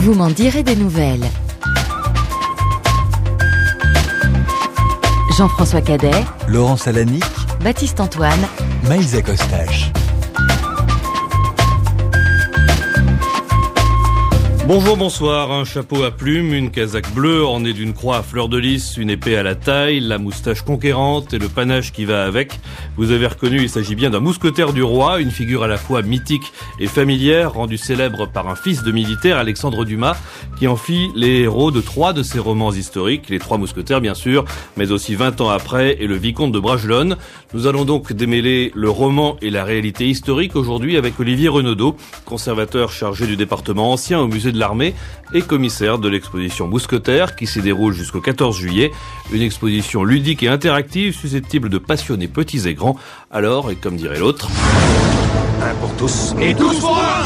Vous m'en direz des nouvelles. Jean-François Cadet, Laurence Alanic, Baptiste Antoine, Maïsa Costache. Bonjour, bonsoir, un chapeau à plumes, une casaque bleue ornée d'une croix à fleur de lys, une épée à la taille, la moustache conquérante et le panache qui va avec. Vous avez reconnu, il s'agit bien d'un mousquetaire du roi, une figure à la fois mythique et familière, rendue célèbre par un fils de militaire, Alexandre Dumas, qui en fit les héros de 3 de ses romans historiques, les 3 mousquetaires bien sûr, mais aussi 20 ans après, et le vicomte de Bragelonne. Nous allons donc démêler le roman et la réalité historique aujourd'hui avec Olivier Renaudot, conservateur chargé du département ancien au musée de l'armée et commissaire de l'exposition Mousquetaires qui s'y déroule jusqu'au 14 juillet. Une exposition ludique et interactive susceptible de passionner petits et grands. Alors, et comme dirait l'autre... Un pour tous et tous pour un.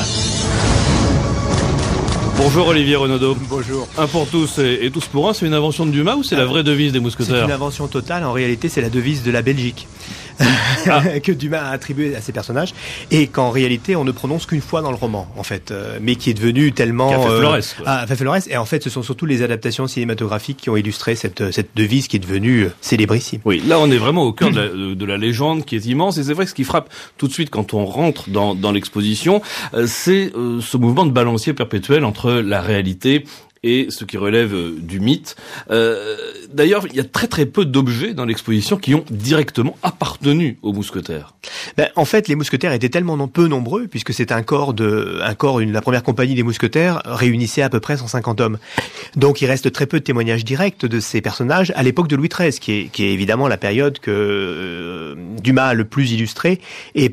Bonjour Olivier Renaudot. Bonjour. Un pour tous et tous pour un, c'est une invention de Dumas ou c'est la vraie devise des mousquetaires ? C'est une invention totale, en réalité c'est la devise de la Belgique. Que Dumas a attribué à ses personnages et qu'en réalité on ne prononce qu'une fois dans le roman en fait, mais qui est devenu tellement fait Flores, et en fait ce sont surtout les adaptations cinématographiques qui ont illustré cette devise qui est devenue célébrissime. Oui, là on est vraiment au cœur de la légende qui est immense et c'est vrai que ce qui frappe tout de suite quand on rentre dans l'exposition, c'est ce mouvement de balancier perpétuel entre la réalité et ce qui relève du mythe. D'ailleurs, il y a très très peu d'objets dans l'exposition qui ont directement appartenu aux mousquetaires. En fait, les mousquetaires étaient tellement peu nombreux, puisque c'est la première compagnie des mousquetaires réunissait à peu près 150 hommes. Donc il reste très peu de témoignages directs de ces personnages à l'époque de Louis XIII, qui est évidemment la période que Dumas a le plus illustrée et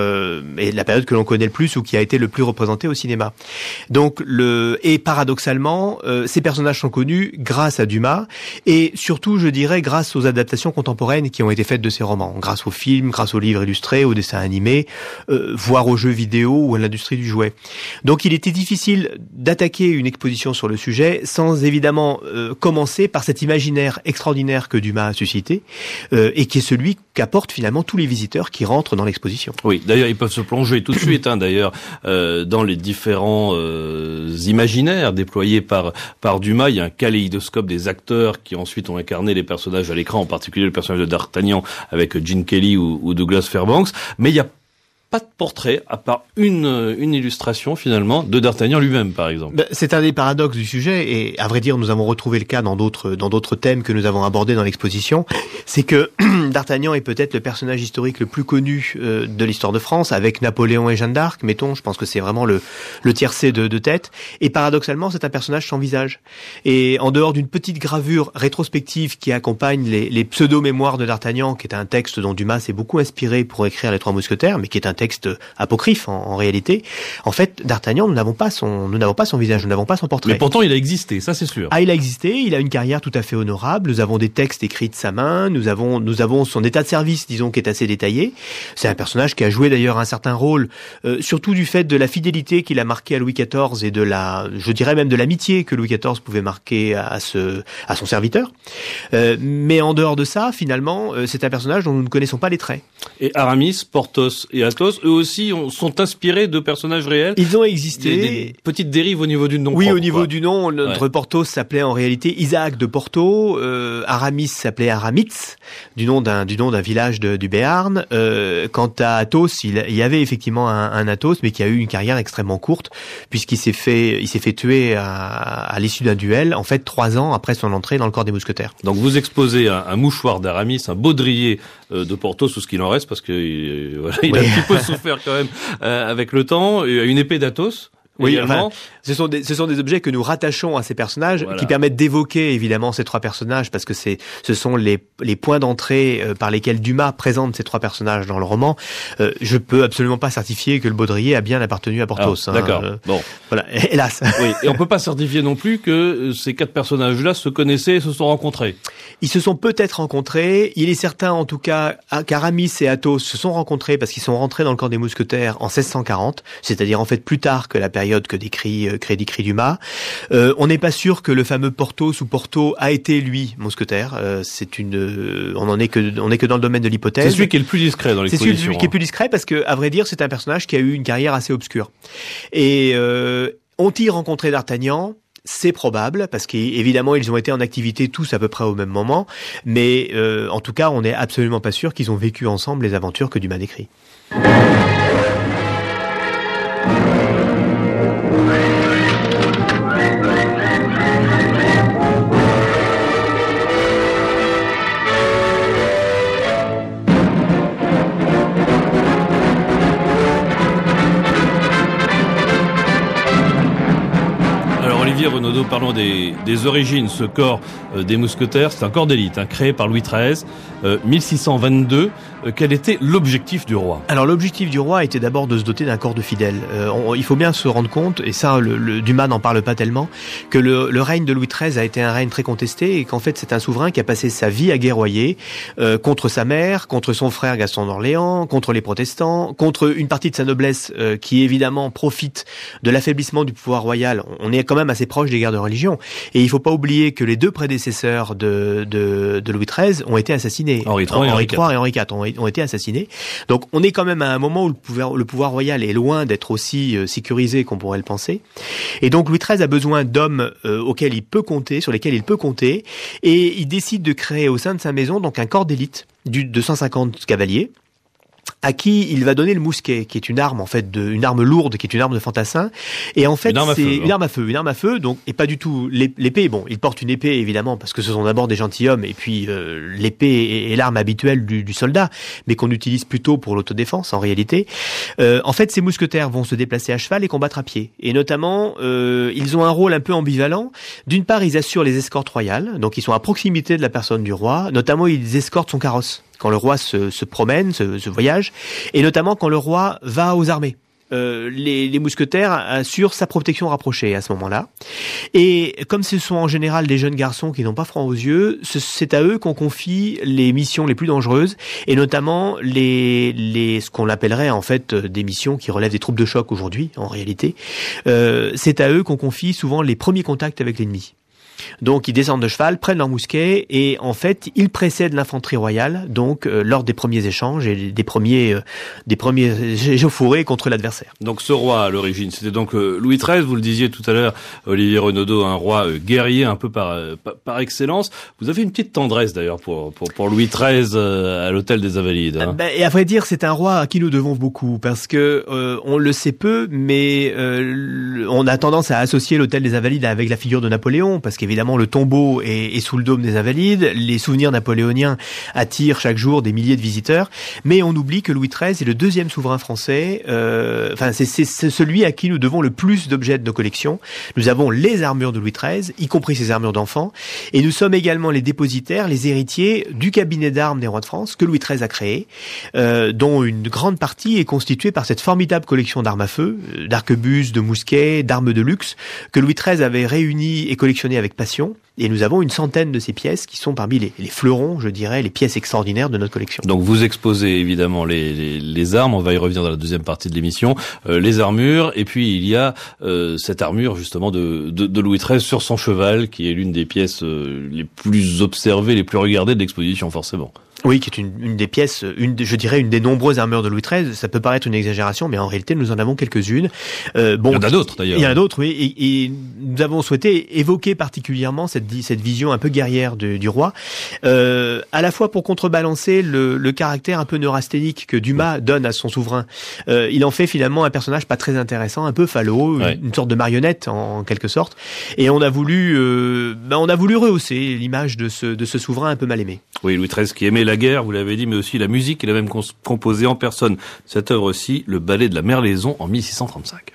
la période que l'on connaît le plus ou qui a été le plus représentée au cinéma. Donc paradoxalement, ces personnages sont connus grâce à Dumas et surtout, je dirais, grâce aux adaptations contemporaines qui ont été faites de ces romans, grâce aux films, grâce aux livres illustrés, aux dessins animés, voire aux jeux vidéo ou à l'industrie du jouet. Donc il était difficile d'attaquer une exposition sur le sujet sans évidemment commencer par cet imaginaire extraordinaire que Dumas a suscité et qui est celui qu'apportent finalement tous les visiteurs qui rentrent dans l'exposition. Oui, d'ailleurs ils peuvent se plonger tout de suite dans les différents imaginaires déployés par Dumas. Il y a un kaléidoscope des acteurs qui ensuite ont incarné les personnages à l'écran, en particulier le personnage de D'Artagnan avec Gene Kelly ou Douglas Fairbanks, mais il y a pas de portrait, à part une illustration finalement de D'Artagnan lui-même, par exemple. C'est un des paradoxes du sujet, et à vrai dire, nous avons retrouvé le cas dans d'autres thèmes que nous avons abordés dans l'exposition. C'est que D'Artagnan est peut-être le personnage historique le plus connu de l'histoire de France, avec Napoléon et Jeanne d'Arc, mettons. Je pense que c'est vraiment le tiercé de tête. Et paradoxalement, c'est un personnage sans visage. Et en dehors d'une petite gravure rétrospective qui accompagne les pseudo-mémoires de D'Artagnan, qui est un texte dont Dumas s'est beaucoup inspiré pour écrire Les Trois Mousquetaires, mais qui est un texte apocryphe en réalité. En fait, D'Artagnan, nous n'avons pas son visage, nous n'avons pas son portrait. Mais pourtant, il a existé, ça c'est sûr. Ah, il a existé, il a une carrière tout à fait honorable. Nous avons des textes écrits de sa main, nous avons son état de service, disons, qui est assez détaillé. C'est un personnage qui a joué d'ailleurs un certain rôle, surtout du fait de la fidélité qu'il a marquée à Louis XIV et je dirais même de l'amitié que Louis XIV pouvait marquer à son serviteur. Mais en dehors de ça, finalement, c'est un personnage dont nous ne connaissons pas les traits. Et Aramis, Porthos et Athos, eux aussi sont inspirés de personnages réels. Ils ont existé. Il y a des petites dérives au niveau du nom. Oui, propre, au niveau du nom, notre Porthos s'appelait en réalité Isaac de Porto. Aramis s'appelait Aramitz, du nom d'un village du Béarn. Quant à Athos, il y avait effectivement un Athos, mais qui a eu une carrière extrêmement courte, puisqu'il s'est fait tuer à l'issue d'un duel, en fait 3 ans après son entrée dans le corps des mousquetaires. Donc vous exposez un mouchoir d'Aramis, un baudrier de Porthos, ou ce qu'il en reste, parce que il a un petit peu souffert quand même avec le temps, et une épée d'Athos. Oui, enfin, ce sont des objets que nous rattachons à ces personnages, qui permettent d'évoquer évidemment ces 3 personnages, parce que ce sont les points d'entrée par lesquels Dumas présente ces 3 personnages dans le roman. Je peux absolument pas certifier que le baudrier a bien appartenu à Porthos. D'accord. Bon, voilà, hélas. Oui, et on peut pas certifier non plus que ces 4 personnages-là se connaissaient et se sont rencontrés. Ils se sont peut-être rencontrés. Il est certain, en tout cas, qu'Aramis et Athos se sont rencontrés parce qu'ils sont rentrés dans le corps des mousquetaires en 1640, c'est-à-dire en fait plus tard que la période que décrit Dumas. On n'est pas sûr que le fameux Porthos ou Porto a été lui mousquetaire. On est que dans le domaine de l'hypothèse. C'est celui qui est le plus discret dans l'exposition. C'est celui qui est plus discret parce que, à vrai dire, c'est un personnage qui a eu une carrière assez obscure. Et Ont-ils rencontré d'Artagnan ? C'est probable, parce qu'évidemment, ils ont été en activité tous à peu près au même moment, mais en tout cas, on n'est absolument pas sûr qu'ils ont vécu ensemble les aventures que Dumas décrit. Renaudot, parlons des origines. Ce corps des mousquetaires, c'est un corps d'élite, créé par Louis XIII, 1622. Quel était l'objectif du roi ? Alors l'objectif du roi était d'abord de se doter d'un corps de fidèles. Il faut bien se rendre compte, et ça Dumas n'en parle pas tellement, que le règne de Louis XIII a été un règne très contesté et qu'en fait c'est un souverain qui a passé sa vie à guerroyer contre sa mère, contre son frère Gaston d'Orléans, contre les protestants, contre une partie de sa noblesse qui évidemment profite de l'affaiblissement du pouvoir royal. On est quand même assez proche des guerres de religion. Et il faut pas oublier que les deux prédécesseurs de Louis XIII ont été assassinés. Henri III et Henri IV ont été assassinés. Donc on est quand même à un moment où le pouvoir royal est loin d'être aussi sécurisé qu'on pourrait le penser. Et donc Louis XIII a besoin d'hommes auxquels il peut compter, sur lesquels il peut compter, et il décide de créer au sein de sa maison donc un corps d'élite de 150 cavaliers, à qui il va donner le mousquet, qui est une arme en fait une arme lourde, qui est une arme de fantassin, et en fait c'est une arme à feu, donc et pas du tout l'épée. Bon, il porte une épée évidemment parce que ce sont d'abord des gentilshommes, et puis l'épée est l'arme habituelle du soldat, mais qu'on utilise plutôt pour l'autodéfense en réalité. En fait, ces mousquetaires vont se déplacer à cheval et combattre à pied, et notamment ils ont un rôle un peu ambivalent. D'une part, ils assurent les escortes royales, donc ils sont à proximité de la personne du roi, notamment ils escortent son carrosse quand le roi se promène, se voyage, et notamment quand le roi va aux armées. Les mousquetaires assurent sa protection rapprochée à ce moment-là. Et comme ce sont en général des jeunes garçons qui n'ont pas froid aux yeux, c'est à eux qu'on confie les missions les plus dangereuses, et notamment ce qu'on appellerait en fait des missions qui relèvent des troupes de choc aujourd'hui, en réalité. C'est à eux qu'on confie souvent les premiers contacts avec l'ennemi. Donc ils descendent de cheval, prennent leur mousquet, et en fait ils précèdent l'infanterie royale donc lors des premiers échanges et des premiers échauffourées contre l'adversaire. Donc ce roi à l'origine, c'était donc Louis XIII, vous le disiez tout à l'heure, Olivier Renaudot, un roi guerrier un peu par excellence. Vous avez une petite tendresse d'ailleurs pour Louis XIII à l'hôtel des Invalides. Et à vrai dire, c'est un roi à qui nous devons beaucoup, parce que on le sait peu, mais on a tendance à associer l'hôtel des Invalides avec la figure de Napoléon, parce qu'évidemment le tombeau est sous le dôme des Invalides, les souvenirs napoléoniens attirent chaque jour des milliers de visiteurs, mais on oublie que Louis XIII est le deuxième souverain français, c'est celui à qui nous devons le plus d'objets de nos collections. Nous avons les armures de Louis XIII, y compris ses armures d'enfant, et nous sommes également les dépositaires, les héritiers du cabinet d'armes des rois de France que Louis XIII a créé, dont une grande partie est constituée par cette formidable collection d'armes à feu, d'arquebuses, de mousquets, d'armes de luxe, que Louis XIII avait réunies et collectionnées avec passion, et nous avons une centaine de ces pièces qui sont parmi les fleurons, je dirais, les pièces extraordinaires de notre collection. Donc vous exposez évidemment les armes, on va y revenir dans la deuxième partie de l'émission, les armures, et puis il y a cette armure justement de Louis XIII sur son cheval, qui est l'une des pièces les plus observées, les plus regardées de l'exposition forcément. Oui, qui est une des pièces, je dirais une des nombreuses armures de Louis XIII. Ça peut paraître une exagération, mais en réalité, nous en avons quelques-unes. Il y en a d'autres, d'ailleurs. Il y en a d'autres, oui. Et nous avons souhaité évoquer particulièrement cette vision un peu guerrière du roi, à la fois pour contrebalancer le caractère un peu neurasthénique que Dumas donne à son souverain. Il en fait finalement un personnage pas très intéressant, un peu falot, une sorte de marionnette en quelque sorte. Et on a voulu rehausser l'image de ce souverain un peu mal aimé. Oui, Louis XIII qui aimait la guerre, vous l'avez dit, mais aussi la musique. Il a même composé en personne cette œuvre-ci, le ballet de la Merlaison en 1635.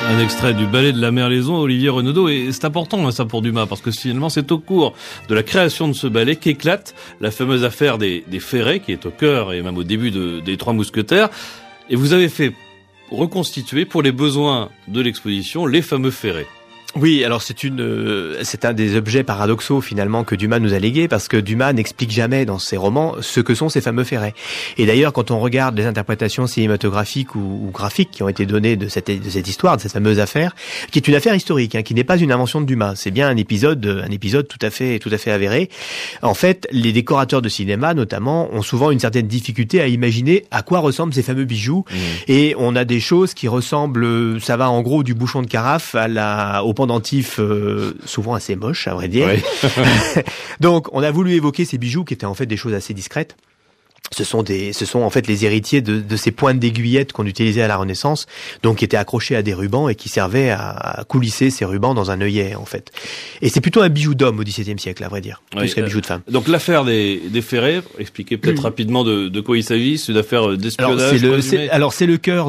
Un extrait du Ballet de la Merlaison, Olivier Renaudot, et c'est important ça pour Dumas, parce que finalement c'est au cours de la création de ce ballet qu'éclate la fameuse affaire des ferrets, qui est au cœur et même au début des Trois Mousquetaires, et vous avez fait reconstituer pour les besoins de l'exposition les fameux ferrets. Oui, alors c'est un des objets paradoxaux finalement que Dumas nous a légués, parce que Dumas n'explique jamais dans ses romans ce que sont ces fameux ferrets. Et d'ailleurs, quand on regarde les interprétations cinématographiques ou graphiques qui ont été données de cette histoire, de cette fameuse affaire, qui est une affaire historique, qui n'est pas une invention de Dumas, c'est bien un épisode tout à fait avéré. En fait, les décorateurs de cinéma, notamment, ont souvent une certaine difficulté à imaginer à quoi ressemblent ces fameux bijoux. Et on a des choses qui ressemblent, ça va en gros du bouchon de carafe au pendentif souvent assez moche, à vrai dire. Oui. Donc, on a voulu évoquer ces bijoux qui étaient en fait des choses assez discrètes. Ce sont en fait les héritiers de ces pointes d'aiguillettes qu'on utilisait à la Renaissance, donc qui étaient accrochés à des rubans et qui servaient à coulisser ces rubans dans un œillet, en fait. Et c'est plutôt un bijou d'homme au XVIIe siècle, à vrai dire, plus qu'un bijou de femme. Donc l'affaire des ferrets, expliquez peut-être rapidement de quoi il s'agit. C'est une affaire d'espionnage. C'est le cœur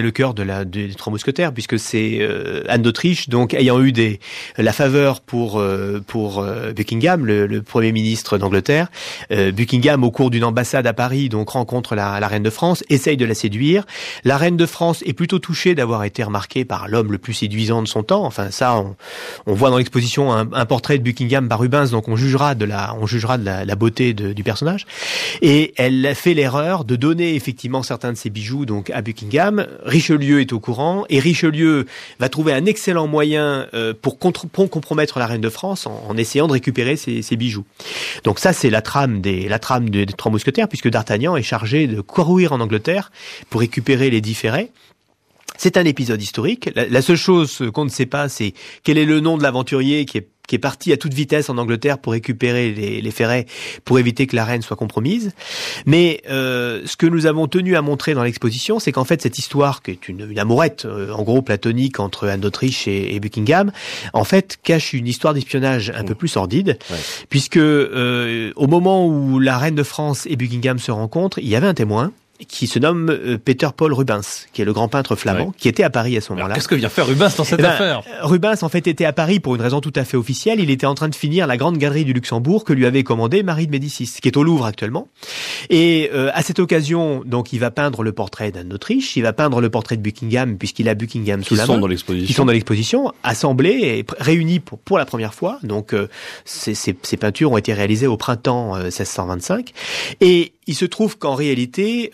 des Trois Mousquetaires, puisque c'est Anne d'Autriche, donc ayant eu la faveur pour Buckingham, le Premier ministre d'Angleterre. Buckingham, au cours d'une ambassade à Paris, donc rencontre la reine de France, essaye de la séduire. La reine de France est plutôt touchée d'avoir été remarquée par l'homme le plus séduisant de son temps. Enfin, ça, on voit dans l'exposition un portrait de Buckingham par Rubens, donc on jugera de la beauté du personnage. Et elle fait l'erreur de donner effectivement certains de ses bijoux donc à Buckingham. Richelieu est au courant et Richelieu va trouver un excellent moyen pour compromettre la reine de France en essayant de récupérer ses bijoux. Donc ça, c'est la trame des Trois Mousquetaires, puisque D'Artagnan est chargé de courir en Angleterre pour récupérer les 10 ferrets. C'est un épisode historique. La seule chose qu'on ne sait pas, c'est quel est le nom de l'aventurier qui est parti à toute vitesse en Angleterre pour récupérer les ferrets, pour éviter que la reine soit compromise. Mais ce que nous avons tenu à montrer dans l'exposition, c'est qu'en fait cette histoire, qui est une amourette en gros platonique entre Anne d'Autriche et Buckingham, en fait cache une histoire d'espionnage un peu plus sordide, puisque au moment où la reine de France et Buckingham se rencontrent, il y avait un témoin qui se nomme Peter Paul Rubens, qui est le grand peintre flamand, qui était à Paris à ce moment-là. Qu'est-ce que vient faire Rubens dans cette affaire ? Rubens, en fait, était à Paris pour une raison tout à fait officielle. Il était en train de finir la grande galerie du Luxembourg que lui avait commandée Marie de Médicis, qui est au Louvre actuellement. Et à cette occasion, donc, il va peindre le portrait d'Anne d'Autriche, il va peindre le portrait de Buckingham, puisqu'il a Buckingham sous la main. Qui sont dans l'exposition, assemblés et réunis pour la première fois. Donc, ces peintures ont été réalisées au printemps 1625. Et il se trouve qu'en réalité,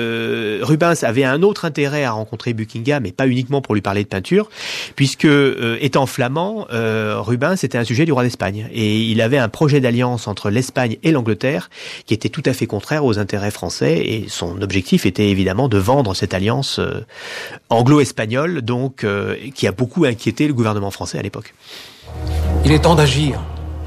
Rubens avait un autre intérêt à rencontrer Buckingham, et pas uniquement pour lui parler de peinture, puisque étant flamand, Rubens était un sujet du roi d'Espagne, et il avait un projet d'alliance entre l'Espagne et l'Angleterre qui était tout à fait contraire aux intérêts français, et son objectif était évidemment de vendre cette alliance anglo-espagnole, donc qui a beaucoup inquiété le gouvernement français à l'époque. Il est temps d'agir.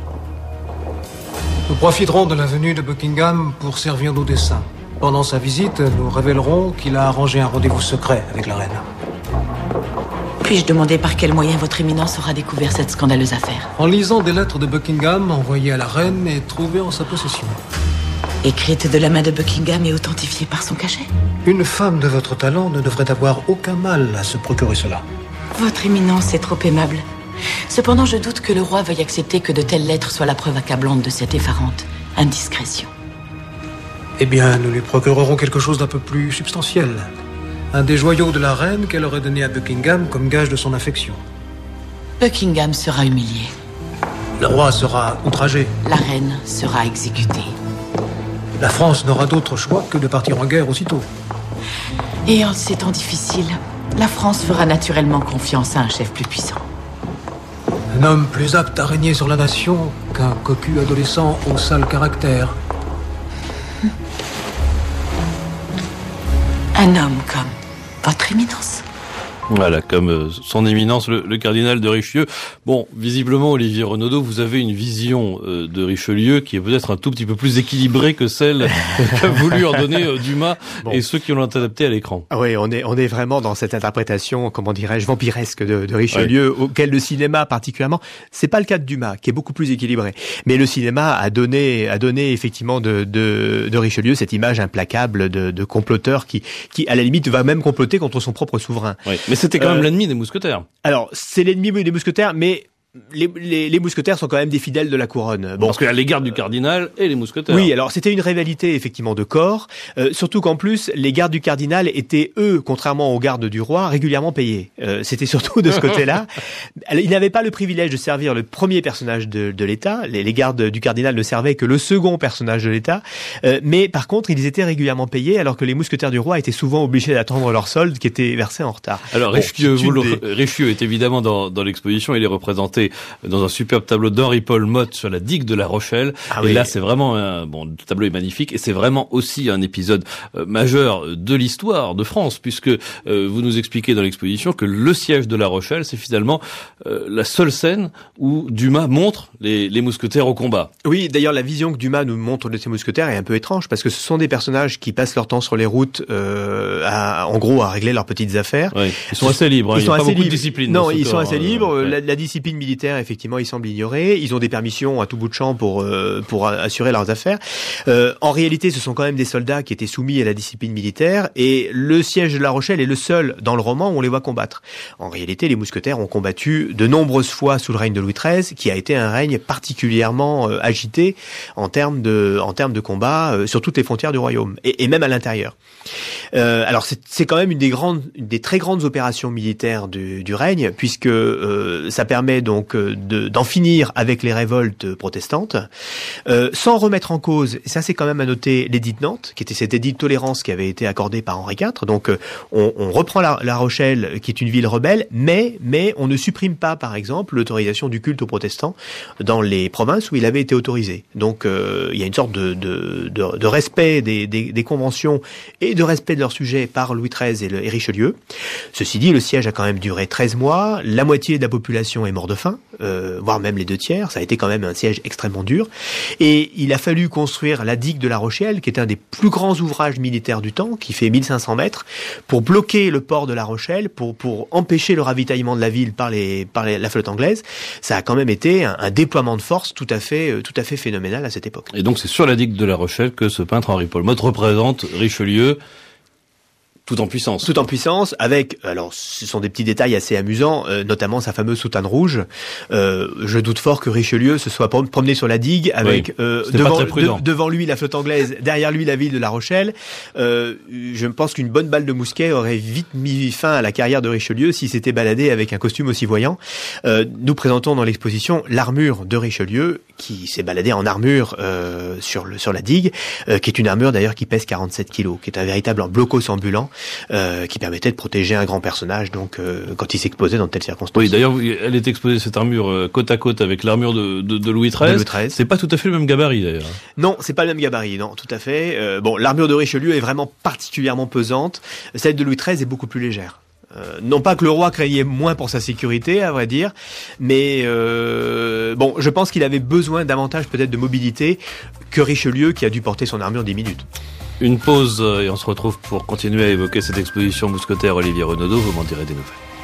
Nous profiterons de la venue de Buckingham pour servir nos desseins. Pendant sa visite, nous révélerons qu'il a arrangé un rendez-vous secret avec la reine. Puis-je demander par quel moyen votre éminence aura découvert cette scandaleuse affaire ? En lisant des lettres de Buckingham envoyées à la reine et trouvées en sa possession. Écrites de la main de Buckingham et authentifiées par son cachet ? Une femme de votre talent ne devrait avoir aucun mal à se procurer cela. Votre éminence est trop aimable. Cependant, je doute que le roi veuille accepter que de telles lettres soient la preuve accablante de cette effarante indiscrétion. Eh bien, nous lui procurerons quelque chose d'un peu plus substantiel. Un des joyaux de la reine qu'elle aurait donné à Buckingham comme gage de son affection. Buckingham sera humilié. Le roi sera outragé. La reine sera exécutée. La France n'aura d'autre choix que de partir en guerre aussitôt. Et en ces temps difficiles, la France fera naturellement confiance à un chef plus puissant. Un homme plus apte à régner sur la nation qu'un cocu adolescent au sale caractère. Un homme comme votre éminence. Voilà, comme son éminence, le cardinal de Richelieu. Bon, visiblement, Olivier Renaudot, vous avez une vision de Richelieu qui est peut-être un tout petit peu plus équilibrée que celle qu'a voulu en donner Dumas et ceux qui l'ont adapté à l'écran. Ah oui, on est vraiment dans cette interprétation, comment dirais-je, vampiresque de Richelieu, auquel le cinéma particulièrement, c'est pas le cas de Dumas, qui est beaucoup plus équilibré. Mais le cinéma a donné effectivement de Richelieu cette image implacable de comploteur qui, à la limite, va même comploter contre son propre souverain. Oui. Mais c'était quand même l'ennemi des mousquetaires. Alors, c'est l'ennemi des mousquetaires, mais les mousquetaires sont quand même des fidèles de la couronne. Bon, parce qu'il y a les gardes du cardinal et les mousquetaires. Oui, alors c'était une rivalité effectivement de corps, surtout qu'en plus les gardes du cardinal étaient eux, contrairement aux gardes du roi, régulièrement payés. C'était surtout de ce côté-là. Ils n'avaient pas le privilège de servir le premier personnage de l'État. Les gardes du cardinal ne servaient que le second personnage de l'État. Mais par contre, ils étaient régulièrement payés, alors que les mousquetaires du roi étaient souvent obligés d'attendre leur solde qui était versé en retard. Alors Richelieu est évidemment dans l'exposition. Il est représenté dans un superbe tableau d'Henri-Paul Motte sur la digue de La Rochelle. Et là, c'est vraiment le tableau est magnifique et c'est vraiment aussi un épisode majeur de l'histoire de France, puisque vous nous expliquez dans l'exposition que le siège de La Rochelle, c'est finalement la seule scène où Dumas montre les mousquetaires au combat. Oui, d'ailleurs, la vision que Dumas nous montre de ces mousquetaires est un peu étrange, parce que ce sont des personnages qui passent leur temps sur les routes, en gros, à régler leurs petites affaires. Oui. Ils sont assez libres. Il n'y a pas beaucoup de discipline. Non, ils sont assez libres. La discipline militaire, effectivement, ils semblent ignorer. Ils ont des permissions à tout bout de champ pour assurer leurs affaires. En réalité, ce sont quand même des soldats qui étaient soumis à la discipline militaire, et le siège de La Rochelle est le seul dans le roman où on les voit combattre. En réalité, les mousquetaires ont combattu de nombreuses fois sous le règne de Louis XIII, qui a été un règne particulièrement agité en termes de combat sur toutes les frontières du royaume et même à l'intérieur. Alors c'est quand même une des très grandes opérations militaires du règne, puisque ça permet donc d'en finir avec les révoltes protestantes, sans remettre en cause, et ça c'est quand même à noter, l'édit de Nantes, qui était cet édit de tolérance qui avait été accordé par Henri IV. Donc on reprend la Rochelle, qui est une ville rebelle, mais on ne supprime pas, par exemple, l'autorisation du culte aux protestants dans les provinces où il avait été autorisé. Donc il y a une sorte de respect des conventions et de respect de leur sujet par Louis XIII et Richelieu. Ceci dit, le siège a quand même duré 13 mois, la moitié de la population est morte de faim, voire même les 2/3, ça a été quand même un siège extrêmement dur, et il a fallu construire la digue de La Rochelle, qui est un des plus grands ouvrages militaires du temps, qui fait 1500 mètres, pour bloquer le port de La Rochelle, pour empêcher le ravitaillement de la ville par la flotte anglaise. Ça a quand même été un déploiement de force tout à fait phénoménal à cette époque. Et donc c'est sur la digue de La Rochelle que ce peintre Henri-Paul Motte représente Richelieu tout en puissance. Tout en puissance, avec, alors ce sont des petits détails assez amusants, notamment sa fameuse soutane rouge. Je doute fort que Richelieu se soit promené sur la digue avec devant lui la flotte anglaise, derrière lui la ville de La Rochelle. Je pense qu'une bonne balle de mousquet aurait vite mis fin à la carrière de Richelieu s'il s'était baladé avec un costume aussi voyant. Nous présentons dans l'exposition l'armure de Richelieu, qui s'est baladé en armure sur la digue, qui est une armure d'ailleurs qui pèse 47 kilos, qui est un véritable blocos ambulant, qui permettait de protéger un grand personnage donc quand il s'exposait dans de telles circonstances. Oui, d'ailleurs, elle est exposée, cette armure, côte à côte avec l'armure de Louis XIII. C'est pas tout à fait le même gabarit d'ailleurs. Non, c'est pas le même gabarit, non, tout à fait. L'armure de Richelieu est vraiment particulièrement pesante. Celle de Louis XIII est beaucoup plus légère. Non pas que le roi craignait moins pour sa sécurité, à vrai dire, mais je pense qu'il avait besoin davantage peut-être de mobilité que Richelieu, qui a dû porter son armure 10 minutes. Une pause et on se retrouve pour continuer à évoquer cette exposition mousquetaire. Olivier Renaudot, vous m'en direz des nouvelles.